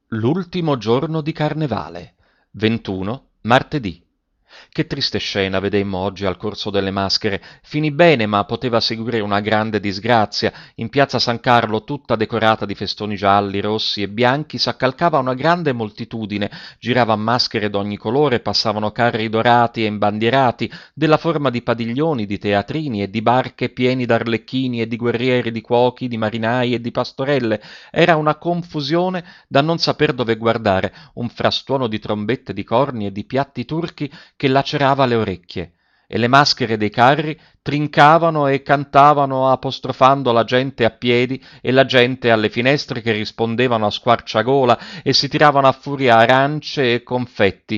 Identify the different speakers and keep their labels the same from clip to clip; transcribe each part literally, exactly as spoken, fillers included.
Speaker 1: L'ultimo giorno di carnevale, ventuno, martedì. Che triste scena vedemmo oggi al Corso delle Maschere. Finì bene, ma poteva seguire una grande disgrazia. In piazza San Carlo, tutta decorata di festoni gialli, rossi e bianchi, s'accalcava una grande moltitudine. Giravan maschere d'ogni colore, passavano carri dorati e imbandierati, della forma di padiglioni, di teatrini e di barche pieni d'arlecchini e di guerrieri, di cuochi, di marinai e di pastorelle. Era una confusione da non saper dove guardare, un frastuono di trombette, di corni e di piatti turchi che lacerava le orecchie, e le maschere dei carri trincavano e cantavano apostrofando la gente a piedi e la gente alle finestre che rispondevano a squarciagola e si tiravano a furia arance e confetti,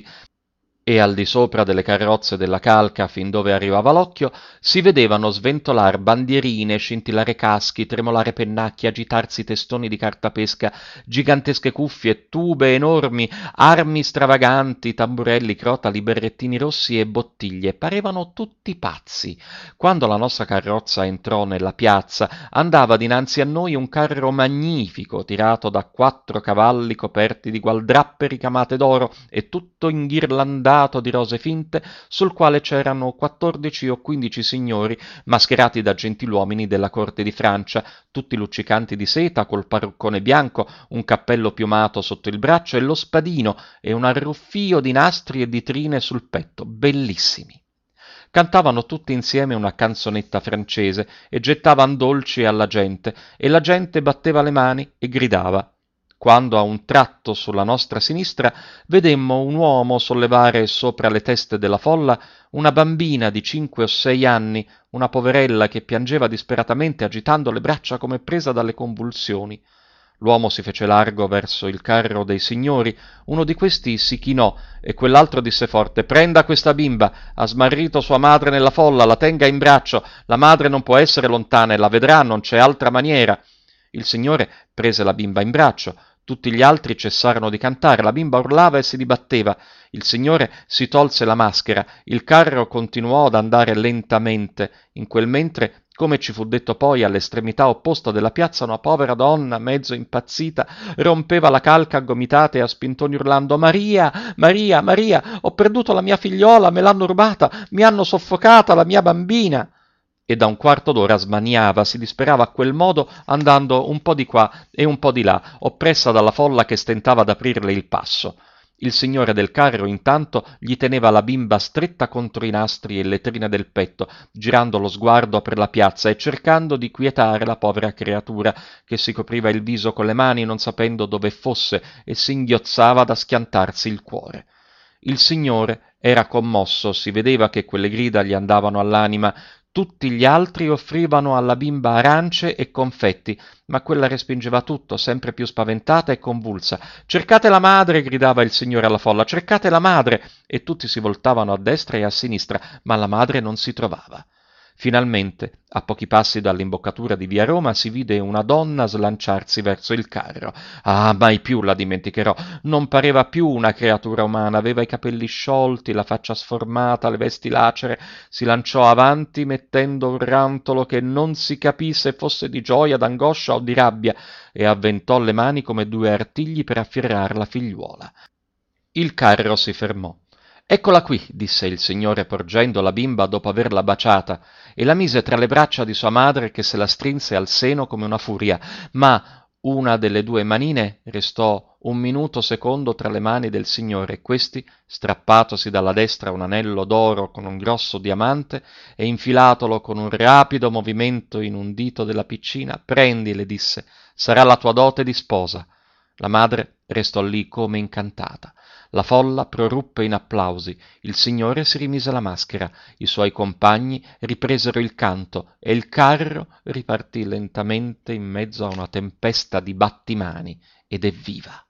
Speaker 1: e al di sopra delle carrozze della calca, fin dove arrivava l'occhio, si vedevano sventolar bandierine, scintillare caschi, tremolare pennacchi, agitarsi testoni di cartapesca, gigantesche cuffie, tube enormi, armi stravaganti, tamburelli, crotali, berrettini rossi e bottiglie. Parevano tutti pazzi. Quando la nostra carrozza entrò nella piazza, andava dinanzi a noi un carro magnifico, tirato da quattro cavalli coperti di gualdrappe ricamate d'oro e tutto inghirlandato di rose finte, sul quale c'erano quattordici o quindici signori mascherati da gentiluomini della corte di Francia, tutti luccicanti di seta, col parruccone bianco, un cappello piumato sotto il braccio e lo spadino e un arruffio di nastri e di trine sul petto, bellissimi. Cantavano tutti insieme una canzonetta francese e gettavan dolci alla gente, e la gente batteva le mani e gridava. Quando a un tratto sulla nostra sinistra vedemmo un uomo sollevare sopra le teste della folla una bambina di cinque o sei anni, una poverella che piangeva disperatamente agitando le braccia come presa dalle convulsioni. L'uomo si fece largo verso il carro dei signori, uno di questi si chinò e quell'altro disse forte: «Prenda questa bimba, ha smarrito sua madre nella folla, la tenga in braccio, la madre non può essere lontana e la vedrà, non c'è altra maniera». Il signore prese la bimba in braccio, tutti gli altri cessarono di cantare, la bimba urlava e si dibatteva. Il signore si tolse la maschera, il carro continuò ad andare lentamente. In quel mentre, come ci fu detto poi, all'estremità opposta della piazza una povera donna, mezzo impazzita, rompeva la calca a gomitate e a spintoni urlando: «Maria, Maria, Maria, ho perduto la mia figliola, me l'hanno rubata, mi hanno soffocata la mia bambina!» E da un quarto d'ora smaniava, si disperava a quel modo, andando un po' di qua e un po' di là, oppressa dalla folla che stentava ad aprirle il passo. Il signore del carro, intanto, gli teneva la bimba stretta contro i nastri e le trine del petto, girando lo sguardo per la piazza e cercando di quietare la povera creatura, che si copriva il viso con le mani, non sapendo dove fosse, e singhiozzava da schiantarsi il cuore. Il signore era commosso, si vedeva che quelle grida gli andavano all'anima. Tutti gli altri offrivano alla bimba arance e confetti, ma quella respingeva tutto, sempre più spaventata e convulsa. «Cercate la madre!» gridava il signore alla folla. «Cercate la madre!» E tutti si voltavano a destra e a sinistra, ma la madre non si trovava. Finalmente, a pochi passi dall'imboccatura di via Roma, si vide una donna slanciarsi verso il carro. Ah, mai più la dimenticherò. Non pareva più una creatura umana, aveva i capelli sciolti, la faccia sformata, le vesti lacere. Si lanciò avanti mettendo un rantolo che non si capì se fosse di gioia, d'angoscia o di rabbia, e avventò le mani come due artigli per afferrar la figliuola. Il carro si fermò. «Eccola qui», disse il signore porgendo la bimba dopo averla baciata, e la mise tra le braccia di sua madre che se la strinse al seno come una furia, ma una delle due manine restò un minuto secondo tra le mani del signore e questi, strappatosi dalla destra un anello d'oro con un grosso diamante e infilatolo con un rapido movimento in un dito della piccina: «Prendi», le disse, «sarà la tua dote di sposa». La madre restò lì come incantata. La folla proruppe in applausi, il signore si rimise la maschera, i suoi compagni ripresero il canto e il carro ripartì lentamente in mezzo a una tempesta di battimani ed evviva.